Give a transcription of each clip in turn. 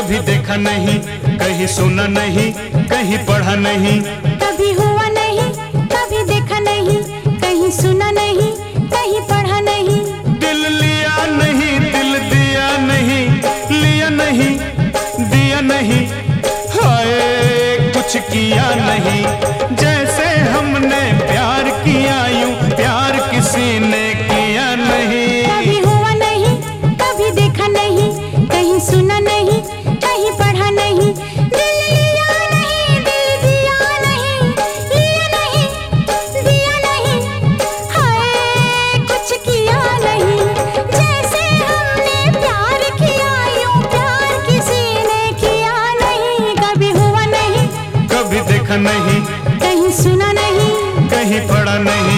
कभी देखा नहीं, कहीं सुना नहीं, कहीं पढ़ा नहीं, कभी हुआ नहीं, कभी देखा नहीं, कहीं सुना नहीं, कहीं पढ़ा नहीं। दिल लिया नहीं, दिल दिया नहीं, लिया नहीं, दिया नहीं, हाय कुछ किया नहीं। जैसे हमने प्यार किया यूं प्यार किसी ने किया नहीं। कभी हुआ नहीं, कभी देखा नहीं, कहीं सुना नहीं, कहीं पढ़ा नहीं। दिल लिया नहीं, दिल दिया नहीं, लिया नहीं, दिया नहीं, हाय कुछ किया नहीं। जैसे हमने प्यार किया यूं प्यार किसी ने किया नहीं। कभी हुआ नहीं, कभी देखा नहीं, कहीं सुना नहीं, कहीं पढ़ा नहीं।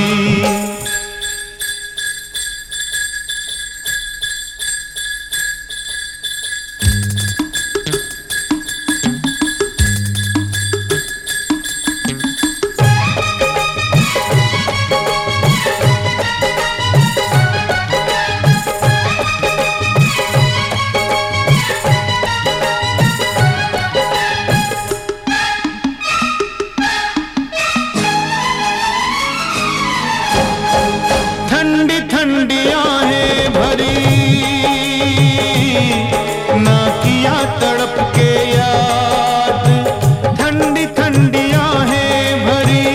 ठंडी ठंडी आहें भरी ना किया तड़प के याद। ठंडी ठंडी आहें भरी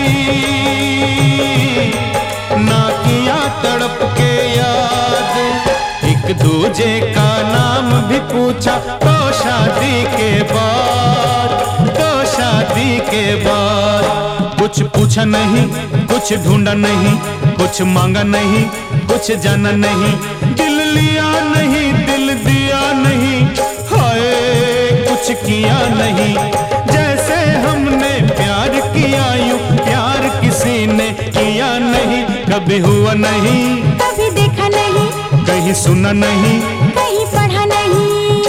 ना किया तड़प के याद। एक दूजे का नाम भी पूछा तो शादी के बाद, तो शादी के बाद। कुछ पूछा नहीं, कुछ ढूंढा नहीं, कुछ मांगा नहीं, कुछ जाना नहीं। दिल लिया नहीं, दिल दिया नहीं, हाय कुछ किया नहीं। जैसे हमने प्यार किया यूं प्यार किसी ने किया नहीं। कभी हुआ नहीं, कभी देखा नहीं, कहीं सुना नहीं, कहीं पढ़ा नहीं।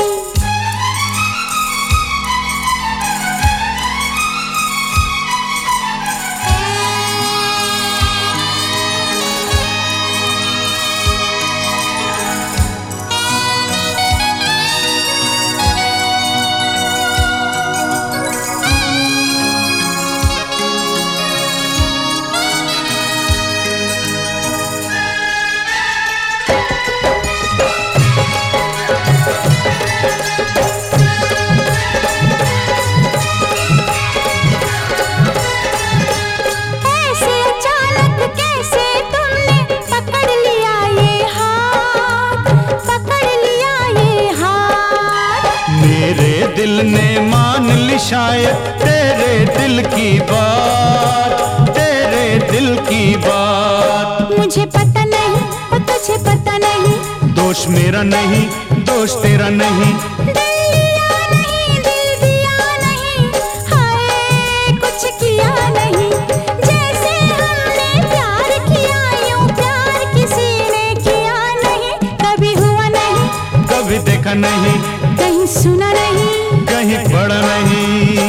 दिल ने मान ली शायद तेरे दिल की बात, तेरे दिल की बात। मुझे पता नहीं और तुझे पता नहीं, दोष मेरा नहीं, दोष तेरा नहीं। दिल लिया नहीं, दिल दिया नहीं, हाय कुछ किया नहीं। जैसे हमने प्यार किया यूं प्यार किसी ने किया नहीं। कभी हुआ नहीं, कभी देखा नहीं, कहीं सुना नहीं, कहीं पढ़ा नहीं।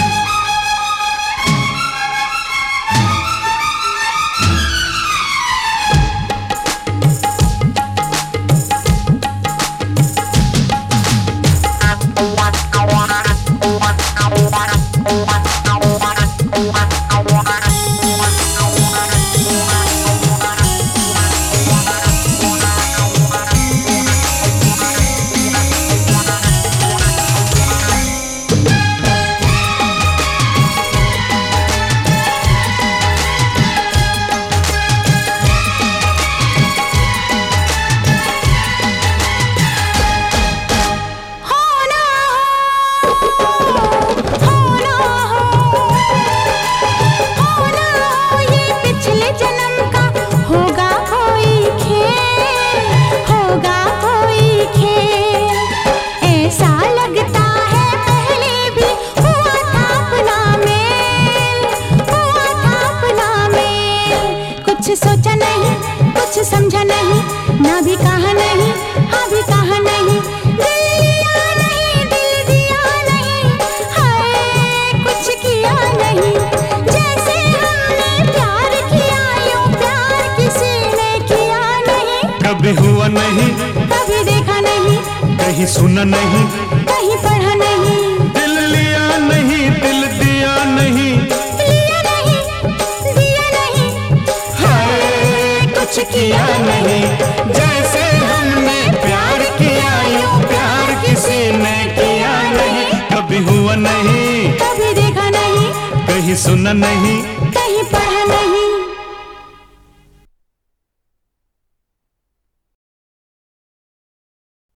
कुछ सोचा नहीं, कुछ समझा नहीं, ना भी कहा नहीं, हाँ भी कहा नहीं। दिल लिया नहीं, दिल दिया नहीं, हाय कुछ किया नहीं। जैसे हमने प्यार किया यूं प्यार किसी ने किया नहीं। कभी हुआ नहीं, कभी देखा नहीं, कहीं सुना नहीं, कहीं पढ़ा नहीं। हुआ नहीं, कभी देखा नहीं, कहीं सुना नहीं।